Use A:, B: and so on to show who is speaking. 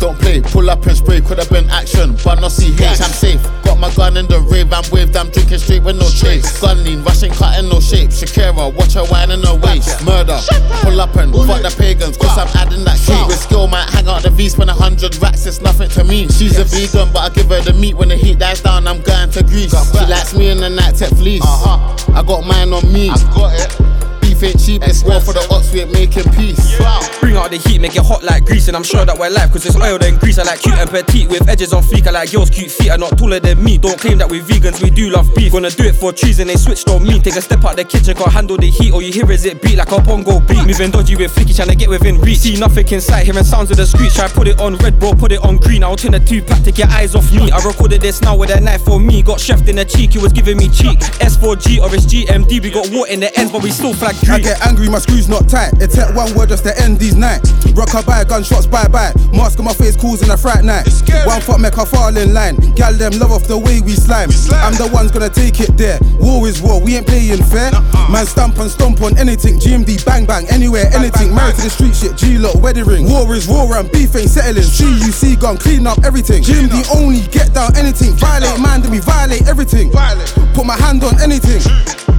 A: don't play. Pull up and spray, could've been action, but no CH, I'm safe. Got my gun in the rave, I'm waved, I'm drinking straight with no trace. Gun lean, rushing, cutting no shape. Shakira, watch her whining her waist. Murder, pull up and fuck the pagans, cause I'm adding that cake. With skill, might hang out the V, spend 100 racks, it's nothing to me. She's a vegan, but I give her the meat. When the heat dies down, I'm going to Greece. She likes me in the night, tech fleece. I got mine on me. I got it. Beef ain't cheap, it's well for the ox, we ain't making peace.
B: Bring out the heat, make it hot like grease. And I'm sure that we're live, cause it's oil and grease. I like cute and petite, with edges on fleek. I like girls cute feet, are not taller than me. Don't claim that we vegans, we do love beef. Gonna do it for trees and they switched on me. Take a step out the kitchen, can't handle the heat. All you hear is it beat like a bongo beat. Moving dodgy with flicky, trying to get within reach. See nothing inside, hearing sounds of the screech. Try put it on red, bro, put it on green. I'll turn a 2-pack, take your eyes off me. I recorded this now with a knife for me. Got chefed in the cheek, he was giving me cheek. S4G or it's GMD, we got war in the ends, but we still flag green.
C: I get angry, my screws not tight. It take one word just to end these nights. Rock-a-bye, gunshots bye-bye. Mask on my face, causing a fright night. One fuck make her fall in line. Gal them love off the way we slime. I'm the one's gonna take it there. War is war, we ain't playing fair. Man stamp on anything. GMD bang bang, anywhere, anything. Married to the street shit, G-Lot, wedding ring. War is war and beef ain't settling. CUC gone, clean up everything. GMD only get down anything. Violate man, then we violate everything. Put my hand on anything.